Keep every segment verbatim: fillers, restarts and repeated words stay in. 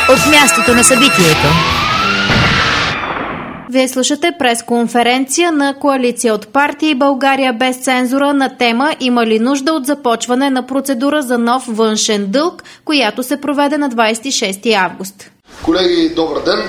от мястото на събитието. Вие слушате пресконференция на Коалиция от партии България без цензура на тема "Има ли нужда от започване на процедура за нов външен дълг", която се проведе на двадесет и шести август. Колеги, добър ден!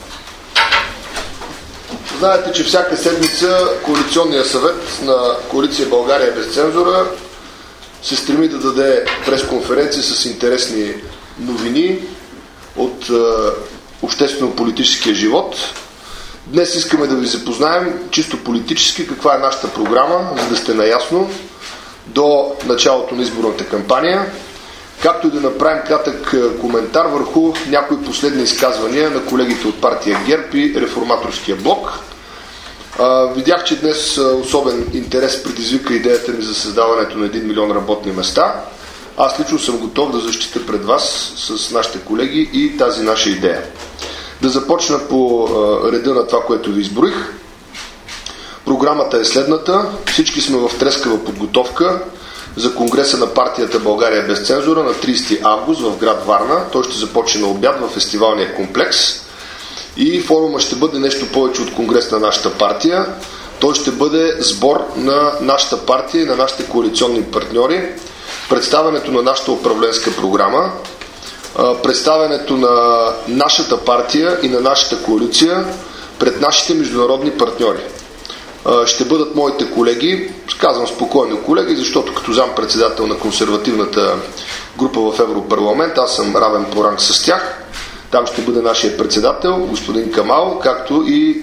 Знаете, че всяка седмица Коалиционния съвет на Коалиция България без цензура се стреми да даде пресконференция с интересни новини от е, обществено-политическия живот. Днес искаме да ви запознаем чисто политически каква е нашата програма, за да сте наясно до началото на изборната кампания, както и да направим кратък коментар върху някои последни изказвания на колегите от партия ГЕРБ и Реформаторския блок. А, видях, че днес особен интерес предизвика идеята ми за създаването на един милион работни места. Аз лично съм готов да защитя пред вас с нашите колеги и тази наша идея. Да започна по а, реда на това, което ви изброих. Програмата е следната. Всички сме в трескава подготовка за конгреса на партията България без цензура на тридесети август в град Варна. Той ще започне на обяд в фестивалния комплекс и форума ще бъде нещо повече от конгрес на нашата партия. Той ще бъде сбор на нашата партия и на нашите коалиционни партньори, представянето на нашата управленска програма, представянето на нашата партия и на нашата коалиция пред нашите международни партньори. Ще бъдат моите колеги, казвам спокойно колеги, защото като заместник-председател на консервативната група в Европарламент, аз съм равен по ранг с тях. Там ще бъде нашия председател, господин Камал, както и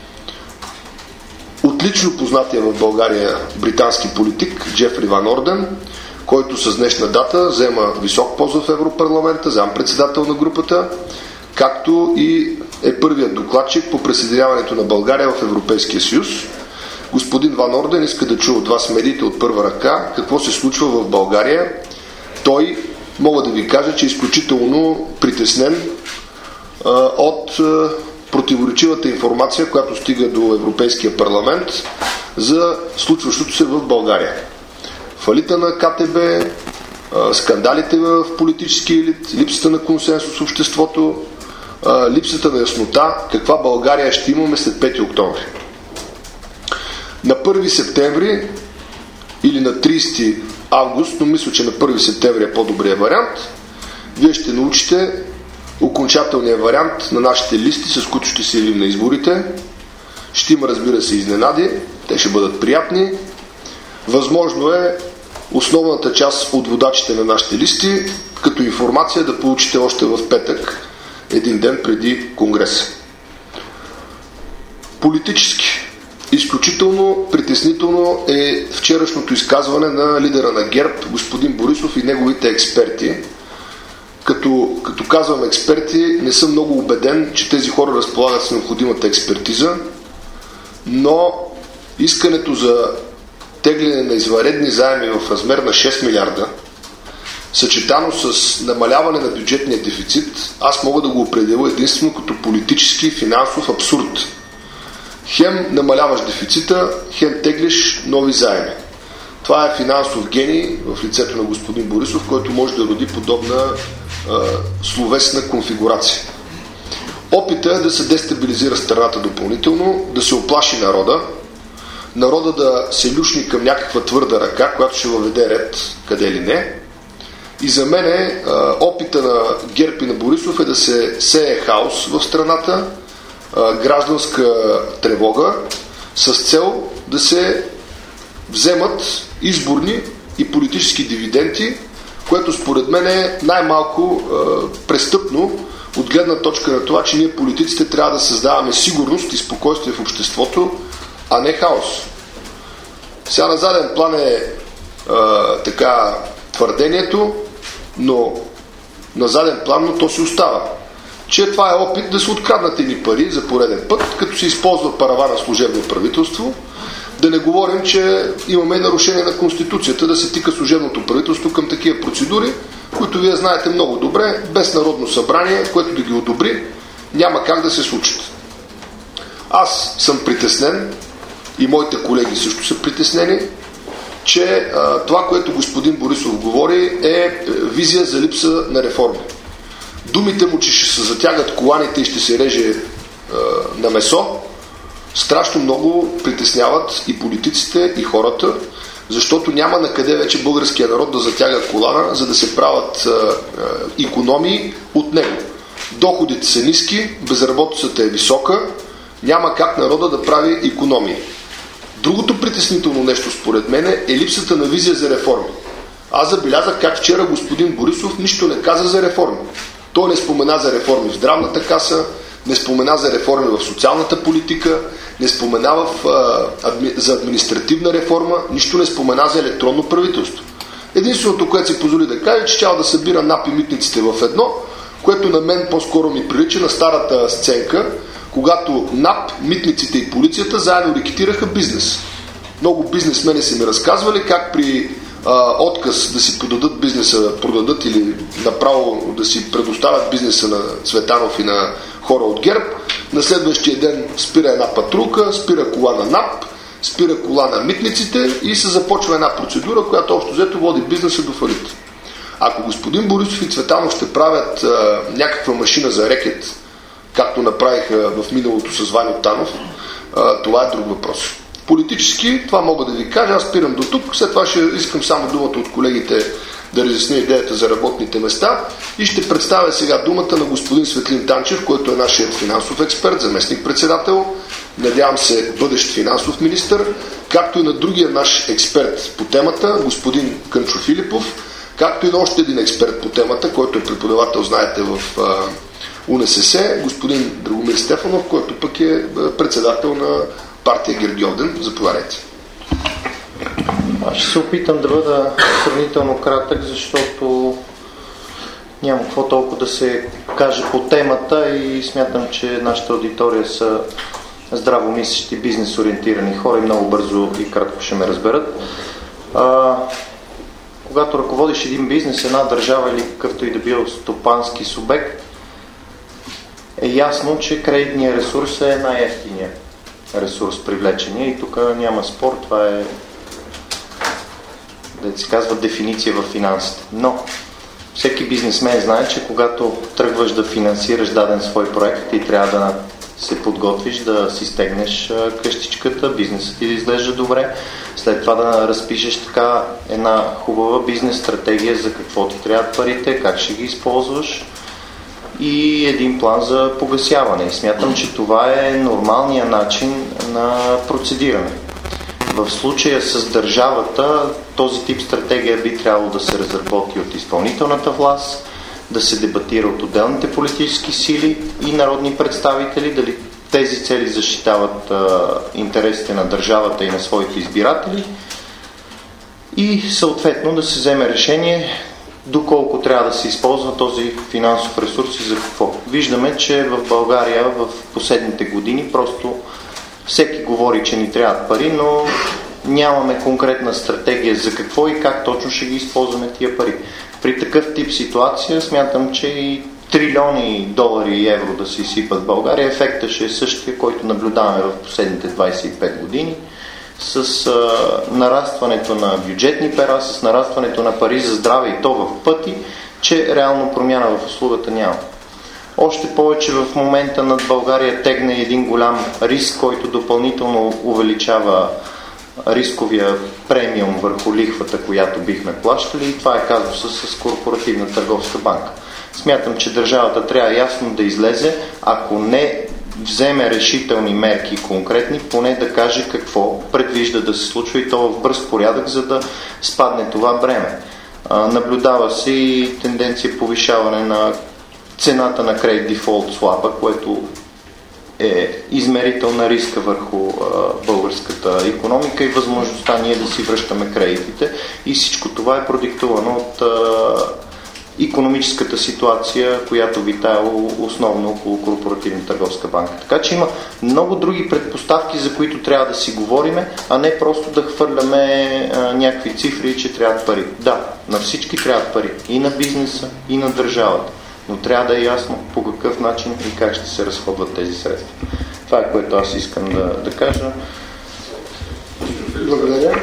отлично познатия в България британски политик Джефри Ван Орден, който с днешна дата взема висок пост в Европарламента, заместник-председател на групата, както и е първият докладчик по присъединяването на България в Европейския съюз. Господин Ван Орден иска да чуе от вас медиите от първа ръка какво се случва в България. Той, мога да ви кажа, че е изключително притеснен а, от а, противоречивата информация, която стига до Европейския парламент за случващото се в България. Фалита на КТБ, а, скандалите в политическия елит, липсата на консенсус в обществото, а, липсата на яснота каква България ще имаме след пети октомври. На първи септември или на тридесети август, но мисля, че на първи септември е по-добрият вариант, вие ще научите окончателния вариант на нашите листи, с които ще се явим на изборите. Ще има, разбира се, изненади, те ще бъдат приятни. Възможно е основната част от водачите на нашите листи като информация да получите още в петък, един ден преди конгреса. Политически изключително притеснително е вчерашното изказване на лидера на ГЕРБ, господин Борисов и неговите експерти. Като, като казвам експерти, не съм много убеден, че тези хора разполагат с необходимата експертиза, но искането за тегляне на извънредни заеми в размер на шест милиарда, съчетано с намаляване на бюджетния дефицит, аз мога да го определя единствено като политически и финансов абсурд. Хем намаляваш дефицита, хем теглиш нови заеми. Това е финансов гений в лицето на господин Борисов, който може да роди подобна а, словесна конфигурация. Опита е да се дестабилизира страната допълнително, да се оплаши народа, народа да се люшни към някаква твърда ръка, която ще въведе ред къде ли не. И за мен е, а, опита на ГЕРБ и на Борисов е да се сее хаос в страната, гражданска тревога с цел да се вземат изборни и политически дивиденти, което според мен е най-малко е, престъпно от гледна точка на това, че ние политиците трябва да създаваме сигурност и спокойствие в обществото, а не хаос. Сега на заден план е, е така твърдението, но на заден план, но то си остава, че това е опит да се откраднат едни пари за пореден път, като се използва парава на служебно правителство. Да не говорим, че имаме нарушение на Конституцията, да се тика служебното правителство към такива процедури, които вие знаете много добре, без Народно събрание, което да ги одобри, няма как да се случат. Аз съм притеснен и моите колеги също са притеснени, че а, това, което господин Борисов говори, е визия за липса на реформи. думите му, че ще се затягат коланите и ще се реже е, на месо, страшно много притесняват и политиците, и хората, защото няма на къде вече българския народ да затяга колана, за да се правят е, е, икономии от него. Доходите са ниски, безработицата е висока, няма как народа да прави икономии. Другото притеснително нещо според мен е липсата на визия за реформи. Аз забелязах как вчера господин Борисов нищо не каза за реформи. Той не спомена за реформи в здравната каса, не спомена за реформи в социалната политика, не спомена в, а, адми, за административна реформа, нищо не спомена за електронно правителство. Единственото, което си позволи да каже, че трябва да събира НАП и митниците в едно, което на мен по-скоро ми прилича на старата сценка, когато НАП, митниците и полицията заедно рекетираха бизнес. Много бизнесмени са ми разказвали как при а, отказ да си подадат бизнеса, продадат или направо да си предоставят бизнеса на Цветанов и на хора от ГЕРБ, на следващия ден спира една патрулка, спира кола на НАП, спира кола на митниците и се започва една процедура, която общо взето води бизнеса до фалит. Ако господин Борисов и Цветанов ще правят а, някаква машина за рекет, както направиха в миналото с Ваньо Танов, а, това е друг въпрос. Политически, това мога да ви кажа, аз спирам до тук, след това ще искам само думата от колегите да разясня идеята за работните места и ще представя сега думата на господин Светлин Танчев, който е нашият финансов експерт, заместник-председател, надявам се бъдещ финансов министър, както и на другия наш експерт по темата, господин Кънчо Филипов, както и на още един експерт по темата, който е преподавател, знаете, в УНСС, господин Драгомир Стефанов, който пък е председател на партия Гергьовден. Заповядайте. Аз ще се опитам да бъда сравнително кратък, защото няма какво толкова да се каже по темата и смятам, че нашата аудитория са здравомислещи, бизнес-ориентирани хора и много бързо и кратко ще ме разберат. А, когато ръководиш един бизнес, една държава или какъвто и да бил стопански субект, е ясно, че кредитният ресурс е най-евтиният ресурс привлечения и тук няма спор, това е, да се казва, дефиниция в финансите. Но всеки бизнесмен знае, че когато тръгваш да финансираш даден свой проект, ти трябва да се подготвиш, да си стегнеш къщичката, бизнесът ти да изглежда добре, след това да разпишеш така една хубава бизнес стратегия за какво ти трябват парите, как ще ги използваш и един план за погасяване. И смятам, че това е нормалният начин на процедиране. В случая с държавата този тип стратегия би трябвало да се разработи от изпълнителната власт, да се дебатира от отделните политически сили и народни представители, дали тези цели защитават а, интересите на държавата и на своите избиратели и съответно да се вземе решение доколко трябва да се използва този финансов ресурс и за какво. Виждаме, че в България в последните години просто всеки говори, че ни трябват пари, но нямаме конкретна стратегия за какво и как точно ще ги използваме тия пари. При такъв тип ситуация смятам, че и трилиони долари и евро да се изсипат в България, ефектът ще е същия, който наблюдаваме в последните двадесет и пет години, с а, нарастването на бюджетни пера, с нарастването на пари за здраве и то в пъти, че реално промяна в услугата няма. Още повече в момента над България тегне един голям риск, който допълнително увеличава рисковия премиум върху лихвата, която бихме плащали, и това е казуса с Корпоративна търговска банка. Смятам, че държавата трябва ясно да излезе, ако не вземе решителни мерки конкретни, поне да каже какво предвижда да се случва и то в бърз порядък, за да спадне това бреме. Наблюдава се и тенденция повишаване на цената на кредит дефолт слаба, което е измерител на риска върху а, българската икономика и възможността ние да си връщаме кредитите. И всичко това е продиктувано от а, икономическата ситуация, която витае основно около Корпоративна търговска банка. Така че има много други предпоставки, за които трябва да си говориме, а не просто да хвърляме а, някакви цифри, че трябват пари. Да, на всички трябват пари. И на бизнеса, и на държавата. Но трябва да е ясно по какъв начин и как ще се разходват тези средства. Това е, което аз искам да, да кажа. Благодаря.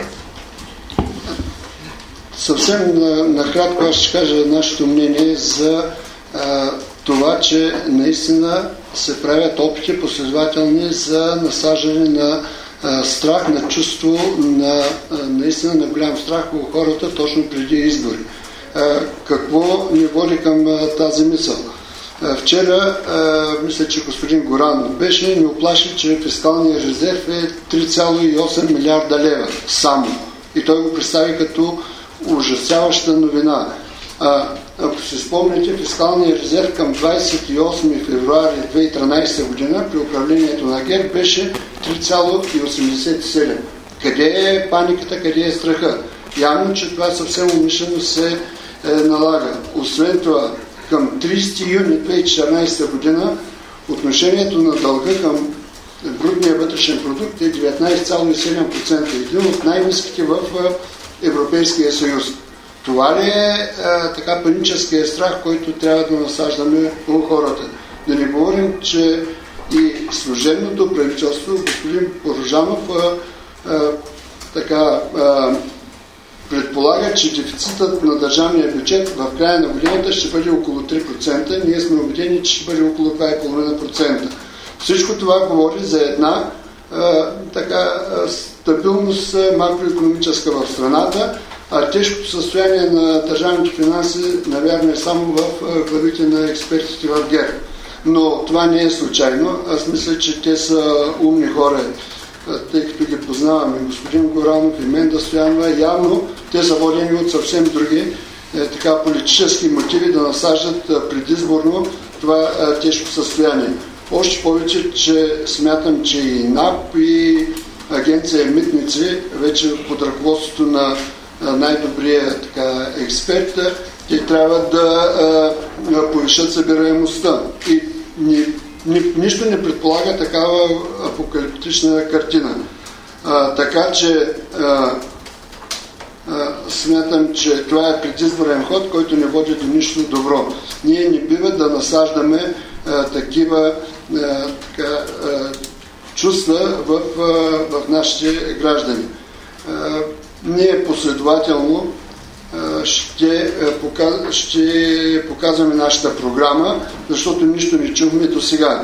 Съвсем накратко аз ще кажа нашето мнение за а, това, че наистина се правят опити последователни за насаждане на а, страх, на чувство, на а, наистина на голям страх у хората точно преди избори. А, какво ни води към а, тази мисъл? А, вчера, а, мисля, че господин Горанов беше, ни оплаши, че фискалният резерв е три цяло и осем милиарда лева само. И той го представи като ужасяваща новина. А, ако се спомните, фискалният резерв към двадесет и осми февруари две хиляди и тринадесета година при управлението на ГЕРБ беше три цяло и осемдесет и седем. Къде е паниката, къде е страха? Явно, че това съвсем умишлено се е, налага. Освен това, към тридесети юни две хиляди и четиринадесета година отношението на дълга към брутния вътрешен продукт е деветнадесет цяло и седем процента, един от най-ниските в Европейския съюз. Това ли е а, така паническия страх, който трябва да насаждаме у хората? Да не говорим, че и служебното правителство, господин Порожанов, а, а, така а, предполага, че дефицитът на държавния бюджет в края на годината ще бъде около три процента. Ние сме убедени, че ще бъде около два цяло и пет процента. Всичко това говори за една а, така стабилност макроекономическа в страната, а тежкото състояние на държавните финанси, навярно, е само в главите на експертите в ГЕРБ. Но това не е случайно. Аз мисля, че те са умни хора, тъй като ги познаваме. Господин Горанов и Менда Стоянова, явно те са водени от съвсем други е, така, политически мотиви да насаждат е, предизборно това е, тежко състояние. Още повече, че смятам, че и НАП, и агенция Митници, вече под ръководството на най-добрия така, експерт, те трябва да а, повишат събираемостта. И ни, ни, нищо не предполага такава апокалиптична картина. А, така че а, а, смятам, че това е предизборен ход, който не води до нищо добро. Ние не бива да насаждаме а, такива а, така, а, чувства в, а, в нашите граждани. А, ние последователно ще, ще показваме нашата програма, защото нищо не чухме до сега.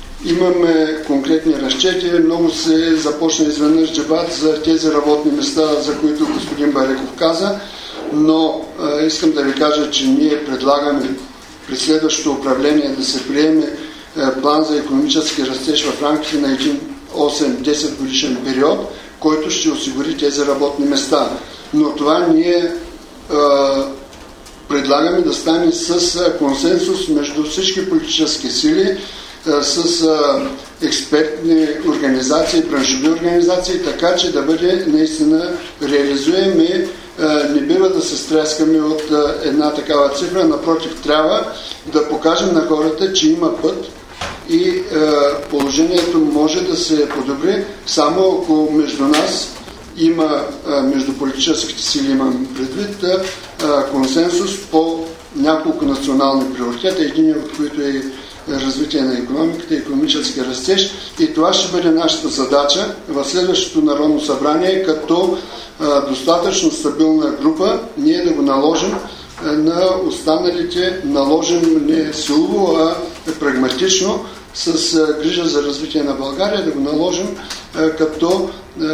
Имаме конкретни разчети, много се започна изведнъж дебат за тези работни места, за които господин Бареков каза, но а, искам да ви кажа, че ние предлагаме при следващото управление да се приеме а, план за икономически растеж в рамките на един осем-десет годишен период, който ще осигури тези работни места. Но това ние а, предлагаме да стане с а, консенсус между всички политически сили, а, с а, експертни организации, браншови организации, така че да бъде наистина реализуеми. Не бива да се стряскаме от а, една такава цифра, напротив, трябва да покажем на хората, че има път и е, положението може да се подобри само ако между нас има, е, между политическите сили имам предвид, е, консенсус по няколко национални приоритета, един от които е развитие на икономиката, икономически растеж, и това ще бъде нашата задача в следващото Народно събрание, като е, достатъчно стабилна група, ние да го наложим е, на останалите, наложим не силово, а прагматично, с а, грижа за развитие на България, да го наложим а, като а,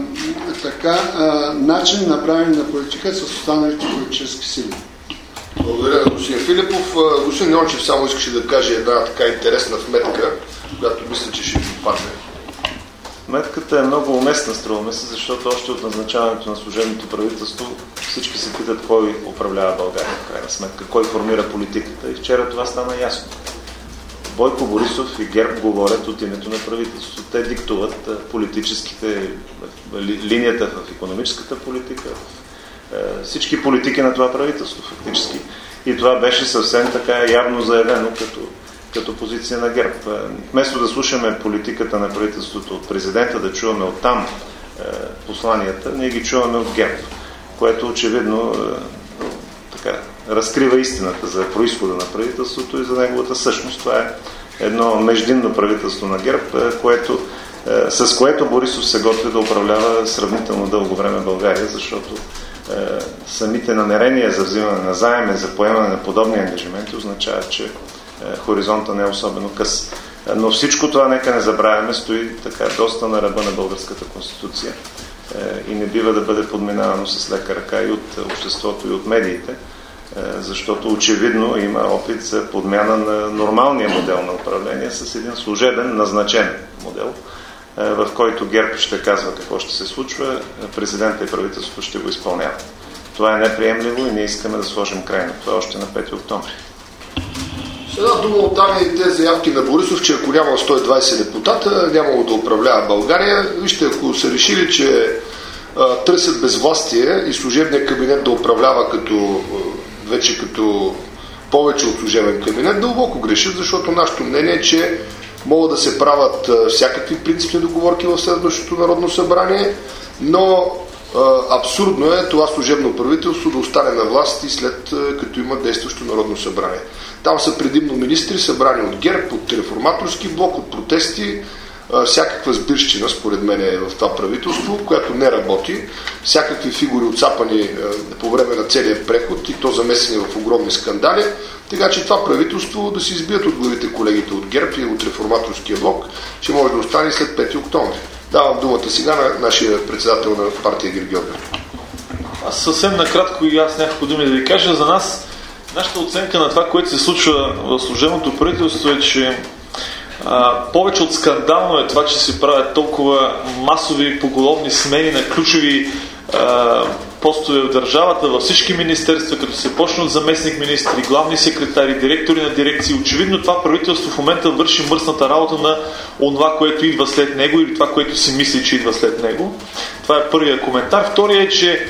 така а, начин на правене на политика с останалите политически сили. Благодаря на господин Филипов. Господин Йончев само искаше да каже една така интересна вметка, която мисля, че ще ви попадне. Вметката е много уместна, струваме се, защото още от назначаването на служебното правителство всички се питат кой управлява България в крайна сметка, кой формира политиката, и вчера това стана ясно. Бойко Борисов и ГЕРБ говорят от името на правителството. Те диктуват политическите, линията в икономическата политика, всички политики на това правителство фактически. И това беше съвсем така явно заявено като, като позиция на ГЕРБ. Вместо да слушаме политиката на правителството от президента, да чуваме оттам посланията, ние ги чуваме от ГЕРБ, което очевидно така разкрива истината за произхода на правителството и за неговата същност. Това е едно междинно правителство на ГЕРБ, което, с което Борисов се готви да управлява сравнително дълго време България, защото е, самите намерения за взимане на заеми, за поемане на подобни ангажименти означават, че хоризонта не е особено къс. Но всичко това, нека не забравяме, стои така доста на ръба на българската конституция и не бива да бъде подминавано с лека ръка и от обществото, и от медиите, защото очевидно има опит за подмяна на нормалния модел на управление с един служебен, назначен модел, в който ГЕРБ ще казва какво ще се случва, президента и правителството ще го изпълняват. Това е неприемливо и ние искаме да сложим край на това още на пети октомври. С една дума оттам и тези заявки на Борисов, че ако нямало сто и двайсет депутата, нямало да управлява България. Вижте, ако са решили, че а, търсят безвластие и служебният кабинет да управлява като, вече като повече от служебен кабинет, дълбоко грешат, защото нашето мнение е, че могат да се правят а, всякакви принципни договорки в следващото Народно събрание, но а, абсурдно е това служебно правителство да остане на власт и след а, като има действащо Народно събрание. Там са предимно министри, събрани от ГЕРБ, от реформаторски блок, от протести, всякаква сбирщина, според мен, е в това правителство, което не работи, всякакви фигури отцапани по време на целия преход и то замесени в огромни скандали, така че това правителство да си избият от главите колегите от ГЕРБ и от реформаторския блок, че може да остане след пети октомври. Давам думата сега на нашия председател на партия Гергьовден. Аз съвсем накратко и аз няколко думи да ви кажа. За нас нашата оценка на това, което се случва в служебното правителство е, че а, повече от скандално е това, че се правят толкова масови поголовни смени на ключови а, постове в държавата, във всички министерства, като се почне от заместник министри, главни секретари, директори на дирекции. Очевидно това правителство в момента върши мръсната работа на онова, което идва след него или това, което си мисли, че идва след него. Това е първият коментар. Вторият е, че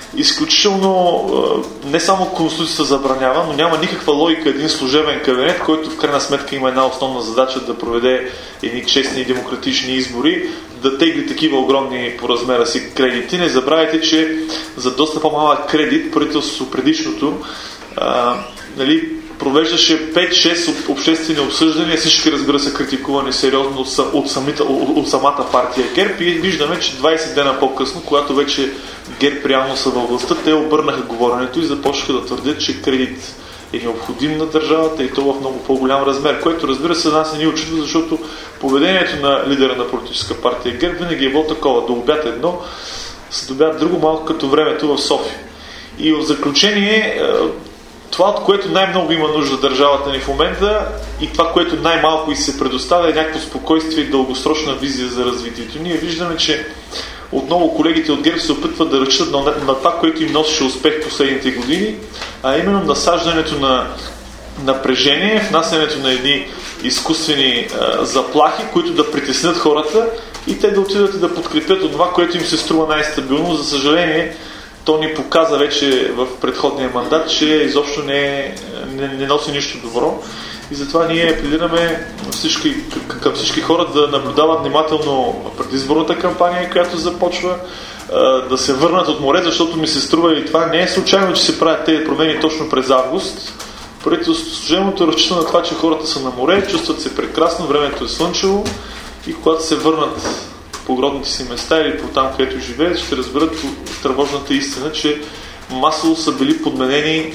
изключително не само Конституцията забранява, но няма никаква логика един служебен кабинет, който в крайна сметка има една основна задача да проведе едни честни и демократични избори, да тегли такива огромни по размера си кредити. Не забравяйте, че за доста по-малък кредит правителството предишното а, нали, провеждаше пет-шест обществени обсъждания, всички, разбира се, критикувани сериозно от, от, самите, от, от самата партия ГЕРБ, и виждаме, че двайсет дена по-късно, когато вече ГЕРБ реално са във властта, те обърнаха говоренето и започнаха да твърдят, че кредит е необходим на държавата и то в много по-голям размер, което, разбира се, нас не ни очудва, защото поведението на лидера на политическа партия ГЕРБ винаги е било такова: да обят едно, се добят друго, малко като времето в София. И в заключение, това, от което най-много има нужда държавата ни в момента и това, което най-малко и се предоставя, е някакво спокойствие и дългосрочна визия за развитието. Ние виждаме, че отново колегите от ГЕРБ се опитват да ръчат на, на това, което им носеше успех последните години, а именно насаждането на напрежение, внасянето на едни изкуствени а, заплахи, които да притеснят хората и те да отидат и да подкрепят от това, което им се струва най-стабилно. За съжаление, то ни показа вече в предходния мандат, че изобщо не, не, не носи нищо добро. И затова ние апелираме всички, към всички хора да наблюдават внимателно предизборната кампания, която започва, да се върнат от море, защото ми се струва и това не е случайно, че се правят тези промени точно през август. Правителството служебното разчита на това, че хората са на море, чувстват се прекрасно, времето е слънчево и когато се върнат по родните си места или по там, където живеят, ще разберат тревожната истина, че масово са били подменени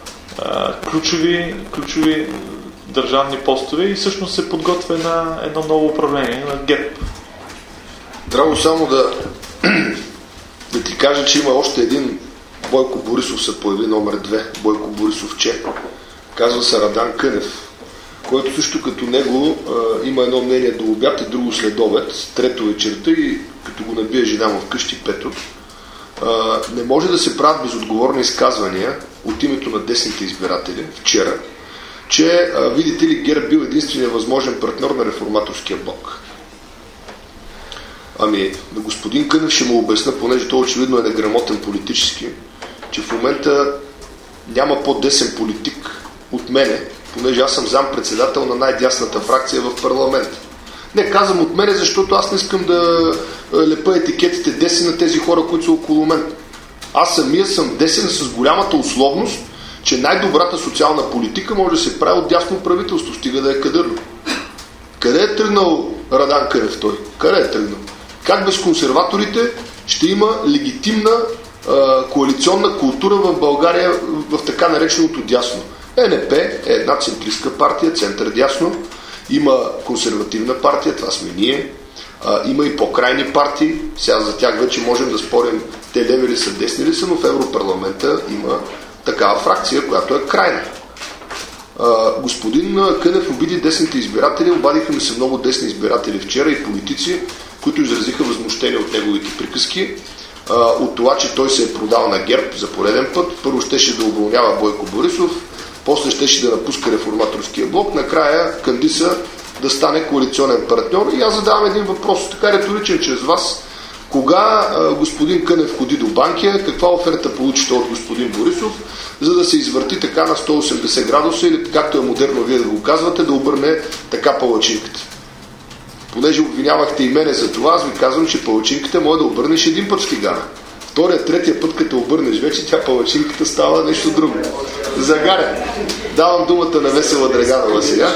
а, ключови, ключови държавни постове и всъщност се подготвя на едно ново управление на ГЕРБ. Драго, само да, да ти кажа, че има още един Бойко Борисов се появи, номер две, Бойко Борисов Че. Казва се Радан Кънев, който също като него а, има едно мнение до обяд и друго след обед, трето вечерта, и като го набие жена му вкъщи пето. А, не може да се правят безотговорни изказвания от името на десните избиратели вчера, че, а, видите ли, ГЕРБ бил единствения възможен партньор на реформаторския блок. Ами, на господин Кънев ще му обясна, понеже той очевидно е неграмотен политически, че в момента няма по-десен политик от мене, понеже аз съм зам-председател на най-дясната фракция в парламента. Не казвам от мене, защото аз не искам да лепа етикетите десен на тези хора, които са около мен. Аз самия съм десен с голямата условност, че най-добрата социална политика може да се прави от дясно правителство, стига да е кадърно. Къде е тръгнал Радан Кънев той? Къде е тръгнал? Как без консерваторите ще има легитимна а, коалиционна култура в България в така нареченото дясно? Н П е една центристка партия, център-дясно. Има консервативна партия, това сме ние. А, има и по-крайни партии. Сега за тях вече можем да спорим те леви ли са, десни ли са, но в Европарламента има такава фракция, която е крайна. А, господин Кънев обиди десните избиратели, обадиха ми се много десни избиратели вчера и политици, които изразиха възмущение от неговите приказки, а, от това, че той се е продал на ГЕРБ за пореден път. Първо щеше да уволнява Бойко Борисов, после щеше да напуска реформаторския блок, накрая кандиса да стане коалиционен партньор. И аз задавам един въпрос, така риторичен чрез вас. Кога а, господин Кънев ходи до Банкия, каква оферта получите от господин Борисов, за да се извърти така на сто и осемдесет градуса или, както е модерно вие да го казвате, да обърне така палачинката? Понеже обвинявахте и мене за това, аз ви казвам, че палачинката може да обърнеш един път стигана. Втория, третия път, като обърнеш вече, тя палачинката става нещо друго. Загаря. Давам думата на Весела Драганова сега.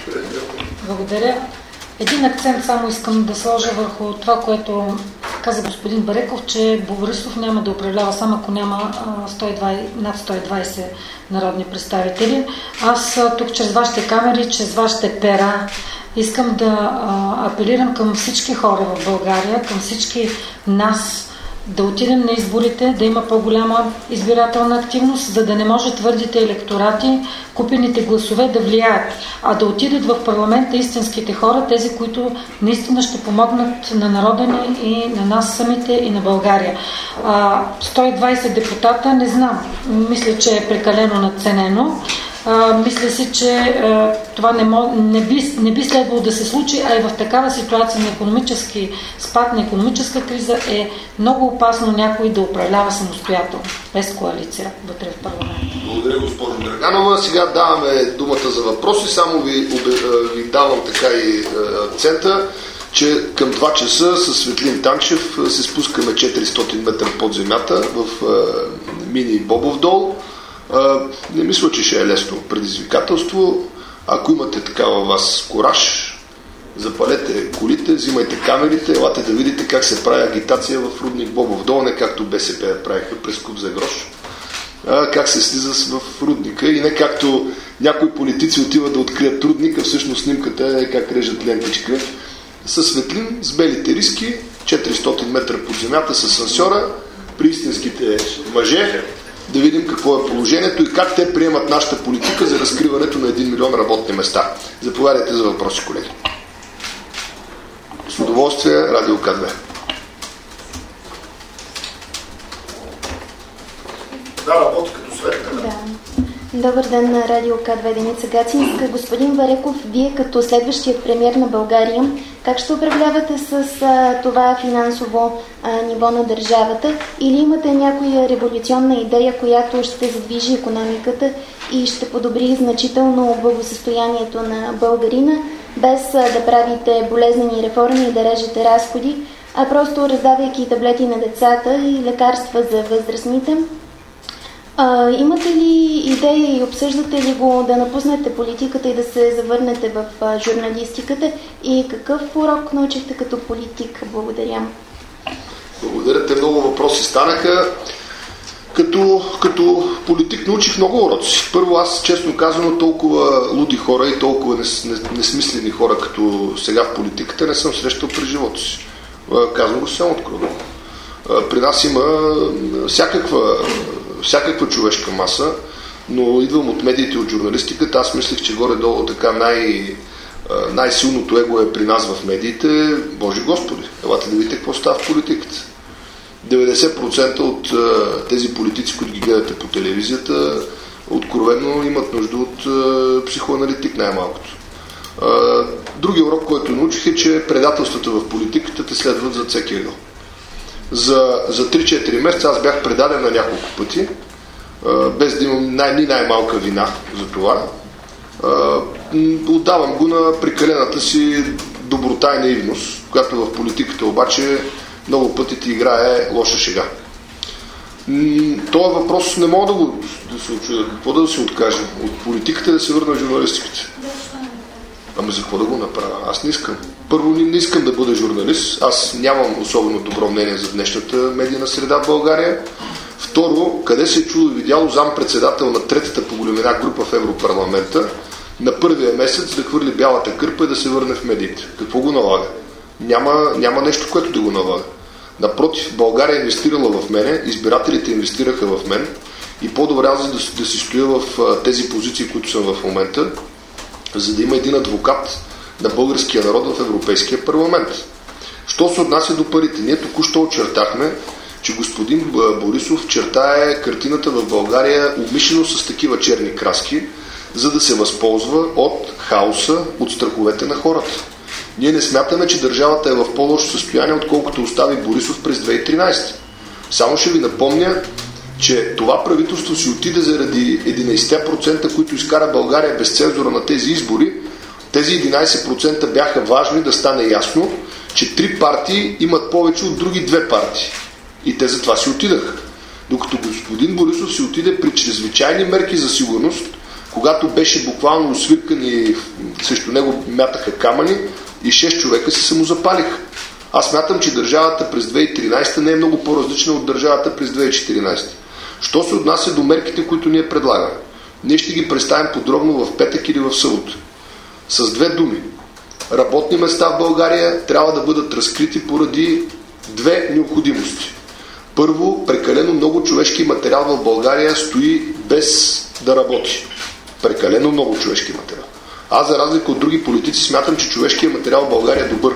Благодаря. Един акцент само искам да сложа върху това, което каза господин Бареков, че Борисов няма да управлява само ако няма сто и двайсет, над сто и двайсет народни представители. Аз тук чрез вашите камери, чрез вашите пера искам да а, апелирам към всички хора в България, към всички нас, да отидем на изборите, да има по-голяма избирателна активност, за да не може твърдите електорати, купените гласове да влияят, а да отидат в парламента истинските хора, тези, които наистина ще помогнат на народа ни и на нас самите и на България. А, сто и двайсет депутата, не знам, мисля, че е прекалено надценено. А, мисля си, че а, това не, мож, не, би, не би следвало да се случи, а и в такава ситуация на икономически спад, на икономическа криза е много опасно някой да управлява самостоятелно, без коалиция вътре в парламента. Благодаря, госпожо Драганова. Сега даваме думата за въпроси. Само ви, ви давам така и акцента, че към два часа с Светлин Танчев се спускаме четиристотин метра под земята в мини Бобов дол. Uh, не мисля, че ще е лесно предизвикателство. Ако имате такава вас кораж, запалете колите, взимайте камерите, елате да видите как се прави агитация в рудник Бобов дол, не както Б С П правиха през Куп за грош, а как се слиза в рудника и не както някои политици отиват да открият рудника, всъщност снимката е как режат лентичка. Със Светлин, с белите риски, четиристотин метра под земята с асансьора, при истинските мъже, да видим какво е положението и как те приемат нашата политика за разкриването на един милион работни места. Заповядайте за въпроси, колеги. С удоволствие, Радио К две. Да, работи като Светка. Да. Добър ден на Радио К две, Деница Гацинска. Господин Бареков, вие като следващият премиер на България, как ще управлявате с а, това финансово а, ниво на държавата? Или имате някоя революционна идея, която ще задвижи икономиката и ще подобри значително благосъстоянието на българина, без а, да правите болезнени реформи и да режете разходи, а просто раздавайки таблети на децата и лекарства за възрастните? А, имате ли идея и обсъждате ли го да напуснете политиката и да се завърнете в а, журналистиката? И какъв урок научихте като политик? Благодаря. Благодаря те, много въпроси станаха. Като, като политик научих много уроци. Първо, аз честно казано толкова луди хора и толкова нес, несмислени хора като сега в политиката не съм срещал през живота си. Казвам го съвсем откровено. При нас има всякаква всякаква човешка маса, но идвам от медиите, от журналистиката. Аз мислих, че горе-долу така най- най-силното его е при нас в медиите. Боже Господи, елате да видите какво става в политиката. деветдесет процента от тези политици, които ги гледате по телевизията, откровено имат нужда от психоаналитик най-малкото. Другия урок, който научих е, че предателствата в политиката те следват за всеки едно. За, за три-четири месеца аз бях предаден на няколко пъти, без да имам най- ни най-малка вина за това. Отдавам го на прекалената си доброта и наивност, която в политиката обаче много пъти ти играе лоша шега. Това въпрос не мога да го да се очудя. Какво да се откажа? От политиката да се върна в журналистиката. Ами за какво да го направя? Аз не искам. Първо, не искам да бъда журналист. Аз нямам особено добро мнение за днешната медийна среда в България. Второ, къде се е чуло и видяло зам-председател на третата по големина група в Европарламента на първия месец да хвърли бялата кърпа и да се върне в медиите? Какво го налага? Няма, няма нещо, което да го налага. Напротив, България е инвестирала в мене, избирателите инвестираха в мен и по-добре аз да, да си стоя в тези позиции, които съм в момента, за да има един адвокат на българския народ в Европейския парламент. Що се отнася до парите? Ние току-що очертахме, че господин Борисов чертае картината в България умишлено с такива черни краски, за да се възползва от хаоса, от страховете на хората. Ние не смятаме, че държавата е в по-лошо състояние, отколкото остави Борисов през две хиляди и тринадесета. Само ще ви напомня, че това правителство си отиде заради единадесет процента, които изкара България без цензура на тези избори. Тези единадесет процента бяха важни да стане ясно, че три партии имат повече от други две партии. И те затова си отидаха. Докато господин Борисов си отиде при чрезвичайни мерки за сигурност, когато беше буквално освиркан и срещу него мятаха камъни и шест човека се самозапалиха. Аз смятам, че държавата през две хиляди и тринадесета не е много по-различна от държавата през две хиляди и четиринадесета. Що се отнася до мерките, които ние предлагаме? Ние ще ги представим подробно в петък или в събота. С две думи. Работни места в България трябва да бъдат разкрити поради две необходимости. Първо, прекалено много човешки материал в България стои без да работи. Прекалено много човешки материал. Аз, за разлика от други политици, смятам, че човешкият материал в България е добър.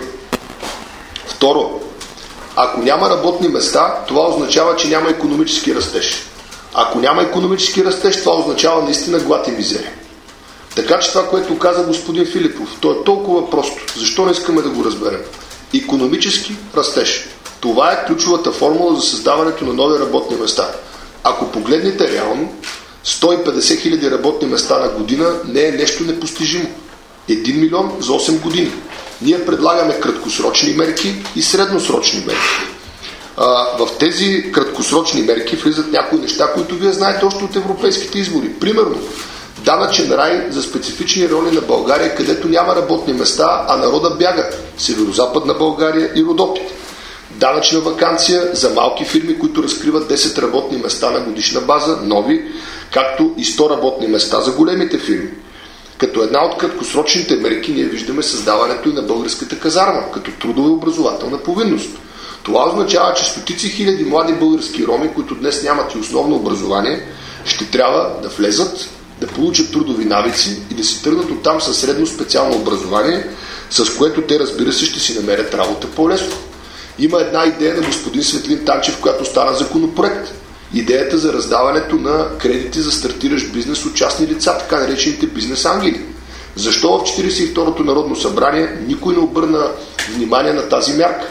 Второ, ако няма работни места, това означава, че няма икономически растеж. Ако няма икономически растеж, това означава наистина глад и мизерия. Така че това, което каза господин Филипов, то е толкова просто. Защо не искаме да го разберем? Икономически растеж. Това е ключовата формула за създаването на нови работни места. Ако погледнете реално, сто и петдесет хиляди работни места на година не е нещо непостижимо. един милион за осем години. Ние предлагаме краткосрочни мерки и средносрочни мерки. А, в тези краткосрочни мерки влизат някои неща, които вие знаете още от европейските избори. Примерно, данъчен рай за специфични райони на България, където няма работни места, а народа бяга. Северозападна България и Родопите. Данъчна ваканция за малки фирми, които разкриват десет работни места на годишна база, нови, както и сто работни места за големите фирми. Като една от краткосрочните мерки ние виждаме създаването и на българската казарма, като трудова и образователна повинност. Това означава, че стотици хиляди млади български роми, които днес нямат и основно образование, ще трябва да влезат, да получат трудови навици и да си тръгнат оттам със средно специално образование, с което те, разбира се, ще си намерят работа по-лесно. Има една идея на господин Светлин Танчев, която стана законопроект. Идеята за раздаването на кредити за стартиращ бизнес от частни лица, така наречените бизнес ангели. Защо в четиридесет и второто Народно събрание никой не обърна внимание на тази мярка?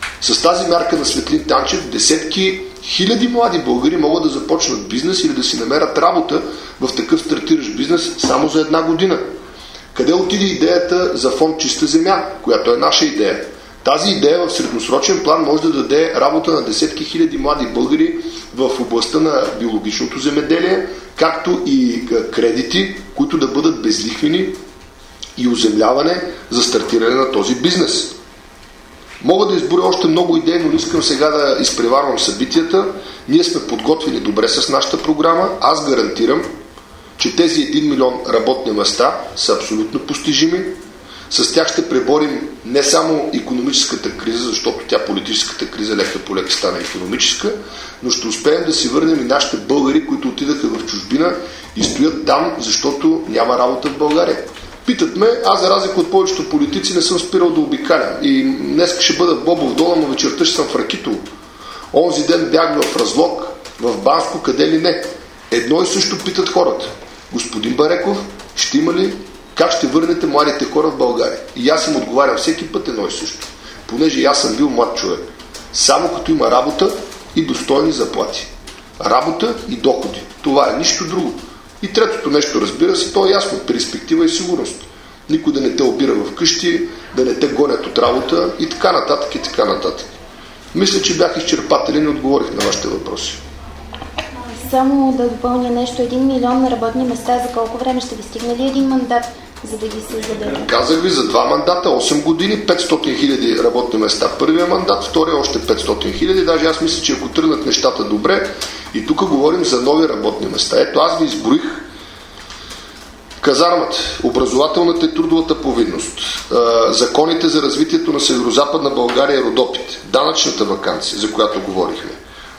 С тази мярка на Светлин Танчев десетки хиляди млади българи могат да започнат бизнес или да си намерят работа в такъв стартиращ бизнес само за една година. Къде отиде идеята за фонд Чиста земя, която е наша идея? Тази идея в средносрочен план може да даде работа на десетки хиляди млади българи в областта на биологичното земеделие, както и кредити, които да бъдат безлихвени и оземляване за стартиране на този бизнес. Мога да изборя още много идеи, но не искам сега да изпреварвам събитията. Ние сме подготвили добре с нашата програма. Аз гарантирам, че тези един милион работни места са абсолютно постижими. С тях ще преборим не само икономическата криза, защото тя политическата криза лека по лека стана икономическа, но ще успеем да си върнем и нашите българи, които отидаха в чужбина и стоят там, защото няма работа в България. Питат ме, аз за разлика от повечето политици не съм спирал да обикалям. И днес ще бъда в Бобов дол, но вечерта ще съм в Ракитово. Онзи ден бях в Разлог, в Банско, къде ли не. Едно и също питат хората. Господин Бареков, ще има ли, как ще върнете младите хора в България? И аз им отговарям всеки път едно и също. Понеже аз съм бил млад човек. Само като има работа и достойни заплати. Работа и доходи. Това е нищо друго. И третото нещо, разбира се, то е ясно. Перспектива и сигурност. Никой да не те обира в къщи, да не те гонят от работа и така нататък и така нататък. Мисля, че бях изчерпателен и отговорих на вашите въпроси. Само да допълня нещо. Един милион на работни места, за колко време ще ви стигне ли един мандат? за да ги създадете? Казах ви за два мандата, осем години, петстотин хиляди работни места. Първия мандат, втория още петстотин хиляди. Даже аз мисля, че ако тръгнат нещата добре, и тук говорим за нови работни места. Ето аз ви изброих казармата, образователната и трудовата повинност, законите за развитието на Северо-Западна България, Родопите, данъчната ваканция, за която говорихме,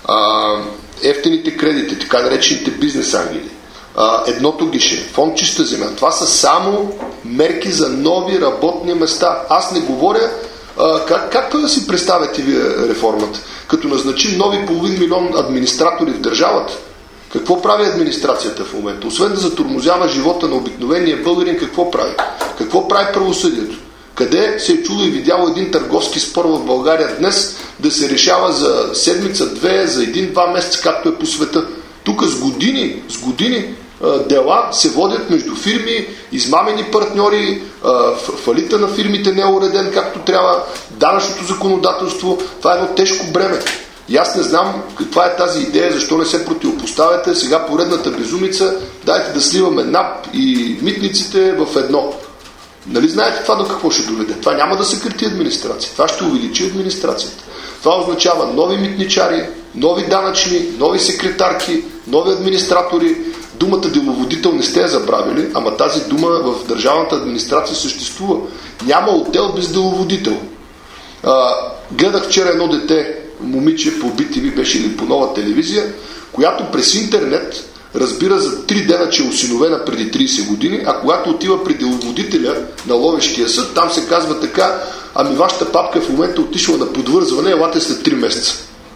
ефтините кредити, така наречените бизнес ангели, едното гише, фонд чиста земя. Това са само мерки за нови работни места. Аз не говоря как, как да си представяте вие реформата, като назначим нови половин милион администратори в държавата. Какво прави администрацията в момента? Освен да затормозява живота на обикновения българин, какво прави? Какво прави правосъдието? Къде се е чуло и видяло един търговски спор в България днес да се решава за седмица, две, за един-два месеца, както е по света? Тук с години, с години дела се водят между фирми, измамени партньори, фалита на фирмите не е уреден както трябва, данъчното законодателство. Това е едно тежко бреме. И аз не знам каква е тази идея, защо не се противопоставяте. Сега поредната безумица, дайте да сливаме НАП и митниците в едно. Нали знаете това до какво ще доведе? Това няма да съкрати администрация. Това ще увеличи администрацията. Това означава нови митничари, нови данъчни, нови секретарки, нови администратори. Думата деловодител не сте я забравили, ама тази дума в държавната администрация съществува. Няма отдел без деловодител. А, гледах вчера едно дете, момиче по Би Ти Ви беше или по Нова телевизия, която през интернет разбира за три дена, че е осиновена преди трийсет години, а когато отива при деловодителя на Ловешкия съд, там се казва така: ами вашата папка в момента отишла на подвързване, елате след три месеца.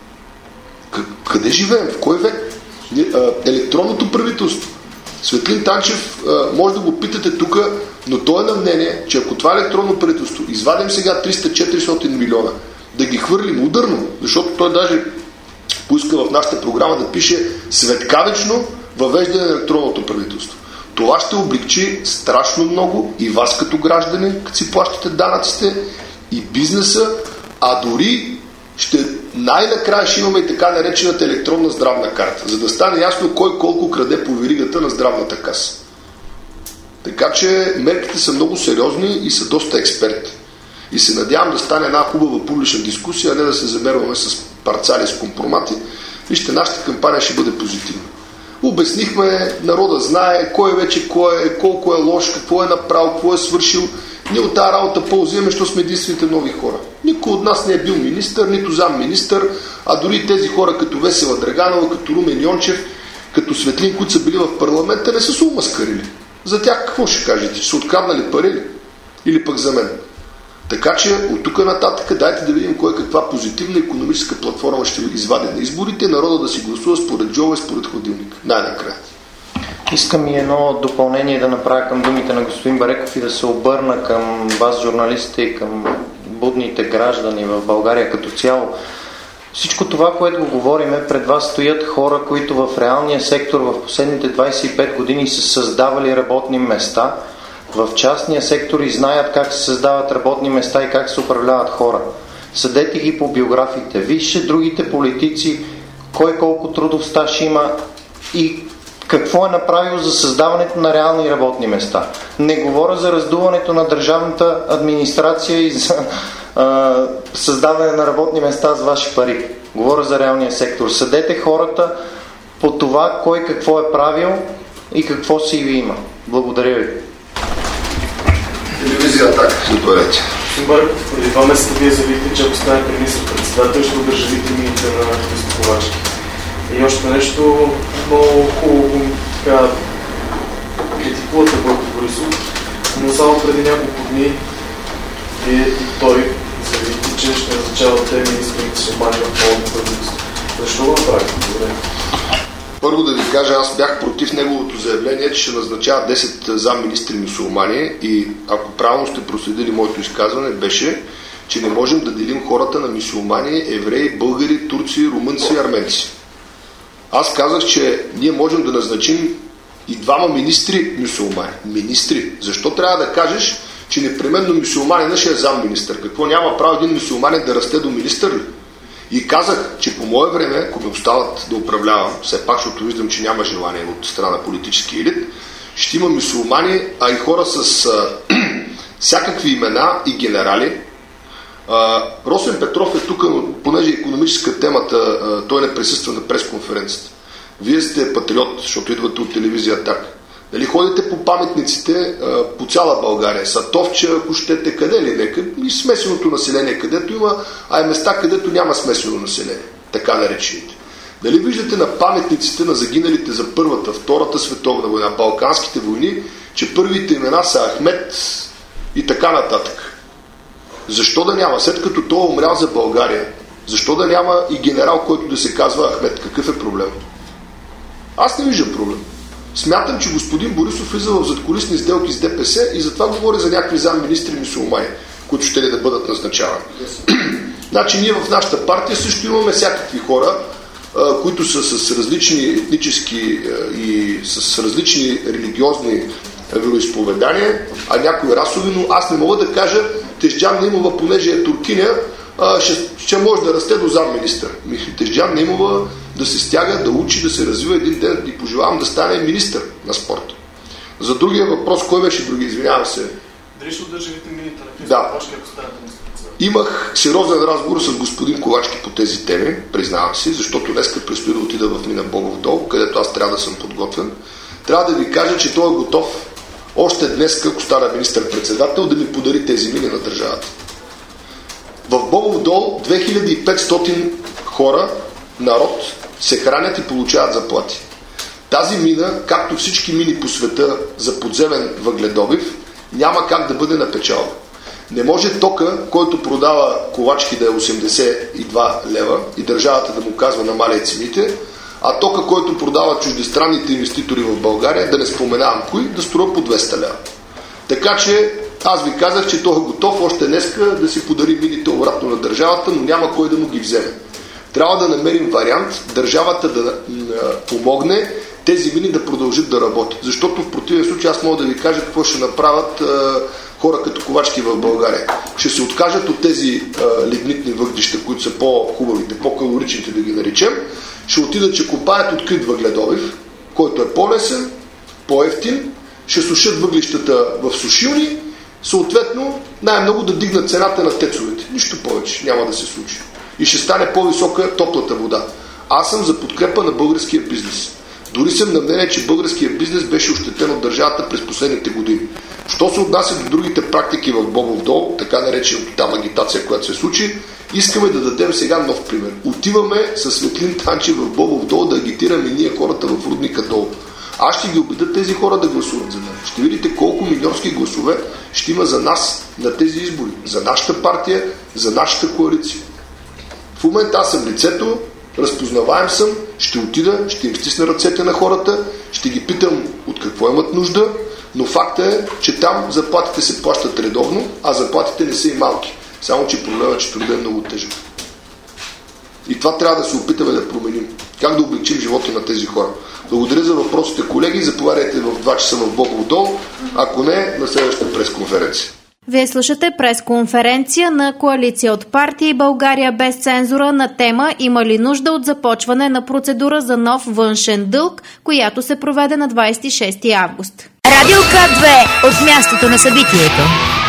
Къде живеем? В кой век? Електронното правителство. Светлин Танчев, може да го питате тук, но той е на мнение, че ако това електронно правителство извадим сега триста-четиристотин милиона, да ги хвърлим ударно, защото той даже поиска в нашата програма да пише светкавично въвеждане на електронното правителство. Това ще облегчи страшно много и вас като граждани, като си плащате данъците, и бизнеса, а дори ще най-накрая ще имаме и така наречената електронна здравна карта, за да стане ясно кой колко краде по веригата на здравната каса. Така че мерките са много сериозни и са доста експерти. И се надявам да стане една хубава публична дискусия, а не да се замерваме с парцали, с компромати. Вижте, нашата кампания ще бъде позитивна. Обяснихме, народа знае кой е вече кой е, колко е лош, какво е направил, какво е свършил. Ние от тази работа ползваме, защото сме единствените нови хора. Никой от нас не е бил министър, нито замминистър, а дори тези хора като Весела Драганова, като Румен Йончев, като Светлин, които са били в парламента, не са се умаскарили. За тях какво ще кажете? Че са откраднали пари ли? Или пък за мен? Така че от тук нататък дайте да видим кой каква позитивна икономическа платформа ще извади на изборите, народа да си гласува според джоба и според хладилник. Най-накрая. Искам и едно допълнение да направя към думите на господин Бареков и да се обърна към вас, журналистите, и към будните граждани в България като цяло. Всичко това, което го говорим, пред вас стоят хора, които в реалния сектор в последните двайсет и пет години са създавали работни места, в частния сектор и знаят как се създават работни места и как се управляват хора. Съдете ги по биографиите. Вижте другите политици, кой колко трудов стаж има и какво е направил за създаването на реални работни места. Не говоря за раздуването на държавната администрация и за а, създаване на работни места с ваши пари. Говоря за реалния сектор. Съдете хората по това кой какво е правил и какво си ви има. Благодаря ви. Телевизия Атака, заповядайте. Господин Бареков, преди два месеца вие заявихте, че ако станете министър-председател, ще удържа витамините на Христо Ковачки. И още нещо, много хубаво така критикувате Бойко Борисов, но само преди няколко дни вие и той заявихте, че ще назначавате министрите Сомали в новото правителство. Защо го направите? Благодаря. Първо да ви кажа, аз бях против неговото заявление, че ще назначава десет замминистри мюсюлмани, и ако правилно сте проследили моето изказване, беше, че не можем да делим хората на мюсюлмани, евреи, българи, турци, румънци и арменци. Аз казах, че ние можем да назначим и двама министри мюсюлмани. Министри. Защо трябва да кажеш, че непременно мюсюлманина ще е замминистър? Какво, няма право един мюсюлманин да расте до министър ли? И казах, че по мое време, ако ми остават да управлявам, все пак, защото виждам, че няма желание от страна на политически елит, ще има мюсюлмани, а и хора с а, всякакви имена и генерали. А, Росен Петров е тук, но понеже е икономическа темата, а, той не присъства на пресконференцията. Вие сте патриот, защото идвате от телевизия Атака. Дали ходите по паметниците а, по цяла България, Сатовча, ако щете, къде ли нека, и смесеното население, където има, а е места, където няма смесено население, така наречените. Дали виждате на паметниците на загиналите за Първата, Втората световна война, Балканските войни, че първите имена са Ахмед и така нататък? Защо да няма? След като той е умрял за България, защо да няма и генерал, който да се казва Ахмед? Какъв е проблем? Аз не виждам проблем. Смятам, че господин Борисов влиза в задкулисни сделки с ДПС и затова говори за някакви замминистри мюсюлмани, които ще ли да бъдат назначавани. Значи ние в нашата партия също имаме всякакви хора, които са с различни етнически и с различни религиозни вероизповедания, а някои расови, но аз не мога да кажа, Тежджан Наимова, понеже е туркиня, ще, ще може да расте до замминистър. Тежджан Наимова да се стяга, да учи, да се развива един ден и пожелавам да стане министър на спорта. За другия въпрос, кой беше други? Извинявам се. Дали ще удържи витамините на да. Имах сериозен разговор с господин Ковачки по тези теми, признавам си, защото днеска предстои да отида в Мина Богов дол, където аз трябва да съм подготвен. Трябва да ви кажа, че той е готов още днес, ако стана министър-председател, да ми подари тези мини на държавата. В Богов дол две хиляди и петстотин хора, народ, се хранят и получават заплати. Тази мина, както всички мини по света за подземен въгледобив, няма как да бъде на печалба. Не може тока, който продава Ковачки, да е осемдесет и два лева и държавата да му казва намаляй цените, а тока, който продава чуждестранните инвеститори в България, да не споменавам кои, да струва по двеста лева. Така че аз ви казах, че той е готов още днеска да си подари мините обратно на държавата, но няма кой да му ги вземе. Трябва да намерим вариант държавата да помогне тези мини да продължат да работят. Защото в противен случай аз мога да ви кажа какво ще направят а, хора като Ковачки в България. Ще се откажат от тези а, лигнитни въглища, които са по-хубавите, по-калоричните да ги наричам. Ще отидат, че копаят открит въгледобив, който е по-лесен, по-ефтин, ще сушат въглищата в сушилни, съответно най-много да дигнат цената на тецовете. Нищо повече няма да се случи. И ще стане по-висока топлата вода. Аз съм за подкрепа на българския бизнес. Дори съм на мнение, че българския бизнес беше ощетен от държавата през последните години. Що се отнася до другите практики в Бобов дол, така наречената там агитация, която се случи, искаме да дадем сега нов пример. Отиваме с Светлин Танчев в Бобов дол да агитираме ние хората в Рудника дол. Аз ще ги убедя тези хора да гласуват за нас. Ще видите колко милионски гласове ще има за нас на тези избори. За нашата партия, за нашата коалиция. В момента аз съм лицето, разпознаваем съм, ще отида, ще им стисна ръцете на хората, ще ги питам от какво имат нужда, но факта е, че там заплатите се плащат редовно, а заплатите не са и малки. Само, че проблемът е, че трудът е много тежък. И това трябва да се опитаме да променим. Как да облегчим живота на тези хора. Благодаря за въпросите, колеги. Заповядайте в два часа в Богов дол, ако не, на следващата пресконференция. Вие слушате пресконференция на Коалиция от партии България без цензура на тема "Има ли нужда от започване на процедура за нов външен дълг", която се проведе на двадесет и шести август. Радио К две от мястото на събитието.